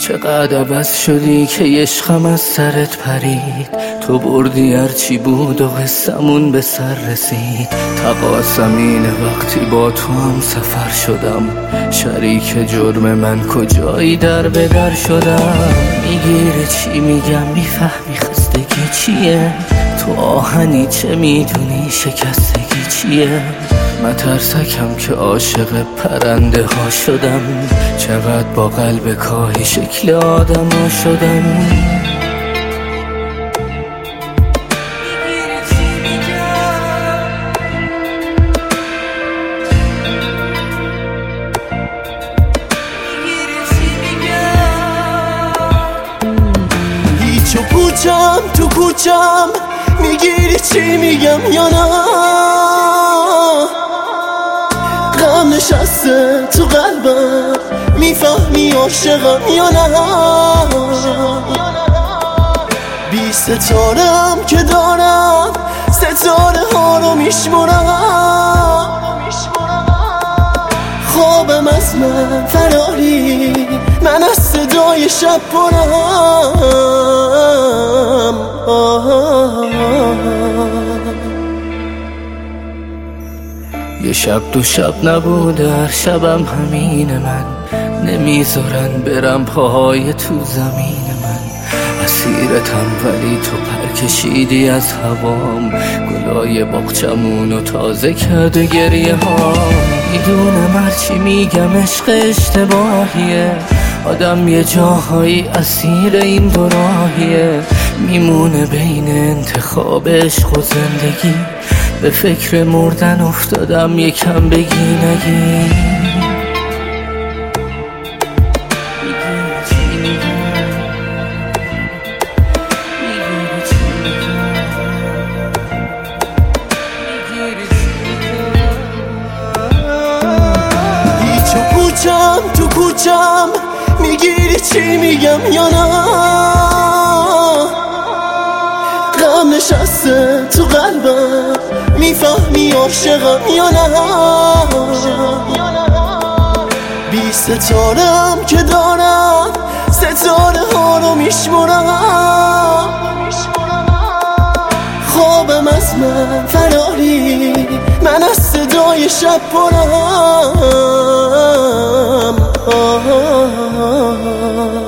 چقدر عوض شدی که عشقم از سرت پرید. تو بردی هرچی بود و قصمون به سر رسید. تقاصم اینه وقتی با تو هم سفر شدم، شریک جرم من کجایی در به در شدم. میگیره چی میگم میفهمی خستگی چیه، تو آهنی چه میدونی شکستگی چیه. مترسکم که عاشق پرنده ها شدم، چقدر با قلب کاهی شکل آدم ها شدم. هیچ و پوچم تو کوچم، میگیری چی میگم یا نه؟ غم نشسته تو قلبم، میفهمی عاشقم یا نه؟ بی ستارم که دارم، ستاره ها رو میشمرم. خوابم از من فراری، من از صدای شب پرم. یه شب دو شب نبوده هر شبم همین من، نمیذارن برم پاهای تو زمین من. اسیرتم ولی تو پر کشیدی از هوام، گلای باغچمونو تازه کرده گریه ها. میدونم هرچی میگم عشق اشتباهیه، آدم یه جاهایی اسیر این دو راهیه. میمونه بین انتخاب عشق و زندگی، به فکر مردن افتادم یکم بگی نگی. هیچ و پوچم تو کوچم، میگیری چی میگم یا نه؟ غم نشسته تو قلبم، میفهمی عاشقم یا نه؟ بی ستارم که دارم، ستاره ها رو میشمرم. خوابم از من فراری، من از صدای شب پرم.